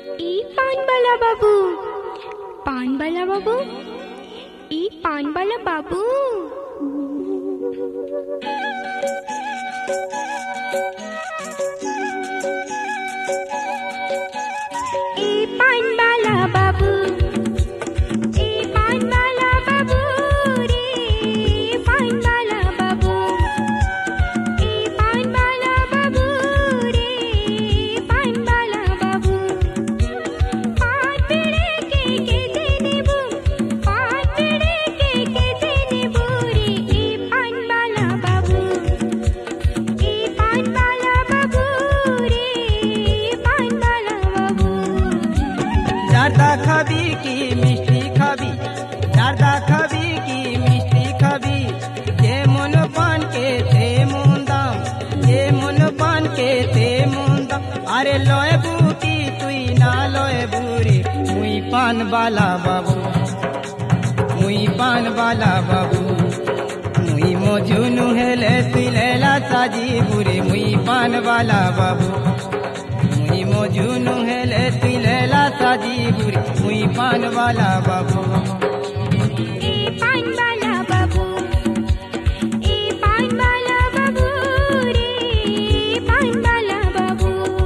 ई पानबाला बाबू, पानबाला बाबू, ई पानबाला बाबू। ई पानबाला बाबू, ई पानबाला बाबू रे, पानबाला बाबू, ई पानबाला बाबू रे, पानबाला बाबू। पान पिड़े के देनेबू, पान पिड़े के देनेबू रे, ई पानबाला बाबू, ई पानबाला बाबू रे, पानबाला बाबू। जारदा खाबी की मिष्टी खाबी, जारदा खाबी की मिष्टी खाबी, जे मन पान के थे मुंदाम, जे मन पान के थे मुंदाम। अरे लोए बूटी तुई ना लोए बूरी, मुई पान बाला बाबू, मुई पान बाला बाबू। मुई मोजुनु हेले तिलेला साजी बुरी, मुई पान बाला बाबू। मुई मोजुनु हेले तिलेला साजी बुरी, मुई पान वाला बाबू। ई पानबाला बाबू, ई पानबाला बाबू रे, पानबाला बाबू।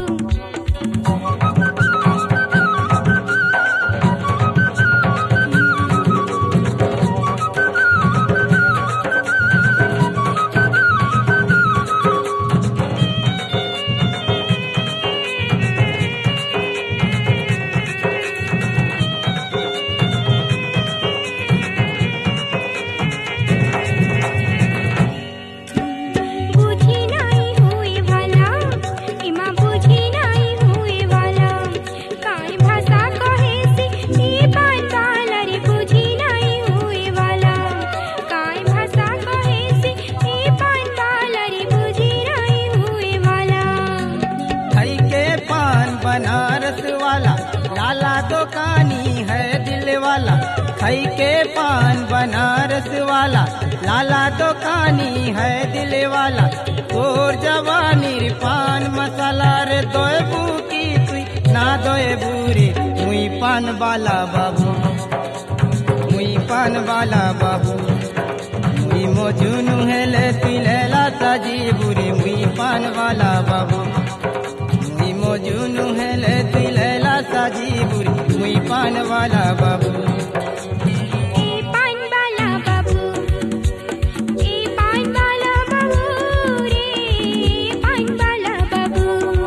बुझी नहीं हुए वाला, इमा बुझी नहीं हुए वाला, काई भाषा कहे सी ई पानबाला रे, बुझी नहीं हुए वाला, काई भाषा कहे सी ई पानबाला रे, बुझी नहीं हुए वाला। खाई के पान बनारस वाला, लाला दुकानी है दिल वाला। खाई के पान बनारस वाला, लाला दुकानी है दिल वाला। और जवानी पान मसाला रे, दोए बूकी तुई ना दोए बूरी, मुई पान वाला बाबू, मुई पान वाला बाबू। मुई मोजुनु हेले तिलेला साजी बुरी, मुई पान वाला बाबू। मुई मोजुनु हेले तिलेला साजी बुरी, मुई पान वाला बाबू। ई पानबाला बाबू, ई पानबाला बाबू रे, पानबाला बाबू।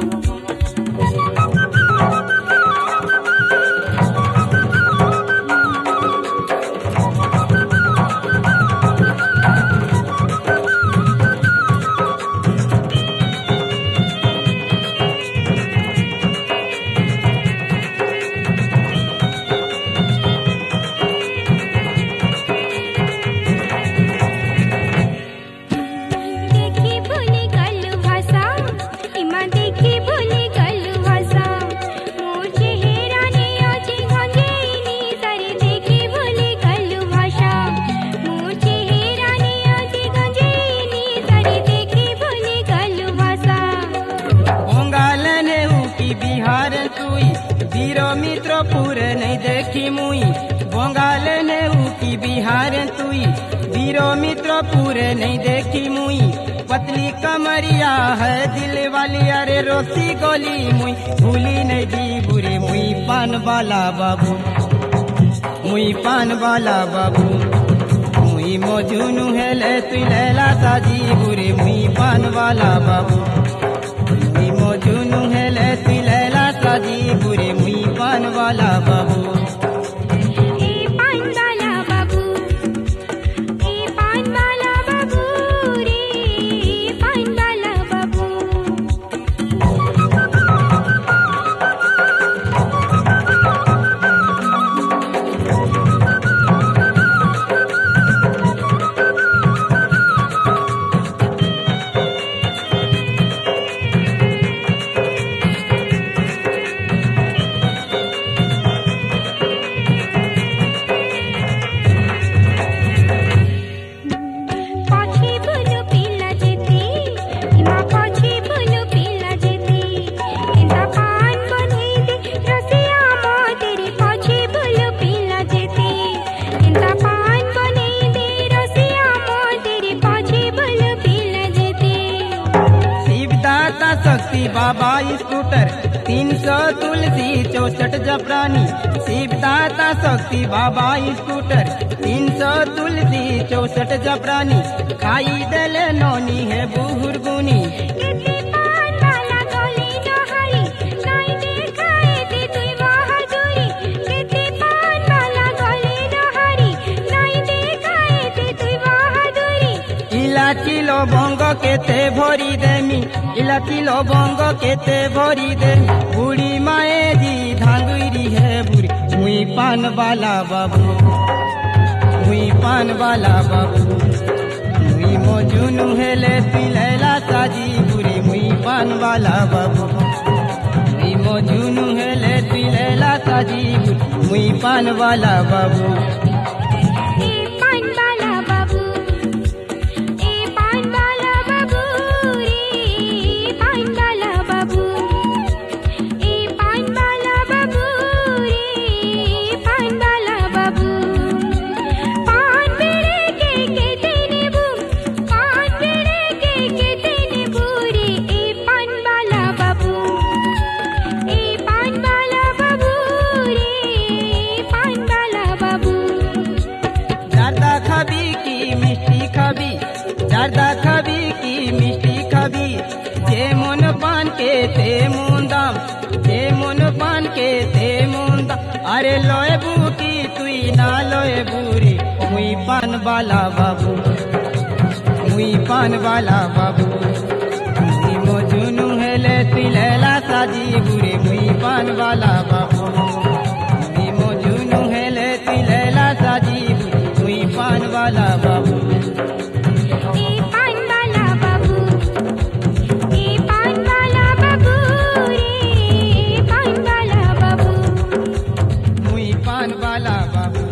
देखी भूली गल भाषा, इमा देखी भूली गल भाषा, मोर चेहरा ने आजी गंजेनी सरे, देखी भूली गल भाषा, मोर चेहरा ने आजी गंजेनी सरे, देखी भूली गल भाषा। बंगाल ने की बिहार तुई, वीरो मित्र पूरे नहीं देखी मुई। बंगाल ने की बिहार तुई, वीरो मित्र पूरे नहीं देखी मुई। पतली कमरिया है दिल वाली, अरे रोसी गोली मुई भूली नहीं दी बुरी, मुई पान वाला बाबू, मुई पान वाला बाबू। मुई मोजुनु हेले तिलेला साजी बुरी, मुई पान वाला बाबू। मुई मोजुनु हेले तिलेला साजी बुरी, मुई पान वाला बाबू। ई पानबाला बाबू, ई पानबाला बाबू रे, पानबाला बाबू। स्कूटर 300 तुलसी 64 जफरानी शिव दाता शक्ति बाबा स्कूटर 300 तुलसी 64 जफरानी खाई दले नौनी है बुहुर गुनी केते पान वाला गले नहारी नाई देखाए ते तुई बहादुरी केते पान वाला गले नहारी नाई देखाए ते तुई बहादुरी इलाची लवंग केते भरी देमी इलाची लवंग केते भरी देमी बुढ़ी माए जी धांगुरी है बुरी मुई पान वाला बाबू मुई पान वाला बाबू मुई मोजुनु हेले पिलैला साजी बुरी मुई पान वाला बाबू मुई मोजुनु हेले पिलैला साजी बुरी मुई पान वाला बाबू ए पान वाला बाबू ए पान वाला बाबू रे पान वाला बाबू ए पान वाला बाबू रे पान वाला बाबू पान बेड़े के तेने बू पान बेड़े के तेने बूरे ए पान वाला बाबू ए पान वाला बाबू रे पान वाला बाबू जारदा खाबी की मिष्टी खाबी जारदा खाबी की मिष्टी खाबी जे मन पान के ते मुंदाम जे मन पान के ते मुंदाम अरे लोए बूटी तुई ना लोए बूरी मुई पान वाला बाबू मुई पान वाला बाबू मुई मोजुनु हेले तिलैला साजी बुरे मुई पान वाला बाबू मुई मोजुनु हेले तिलैला साजी बुरे मुई पान वाला बाबू ए पान वाला बाबू ए पान वाला बाबू रे पान वाला बाबू मुई पान वाला बाबू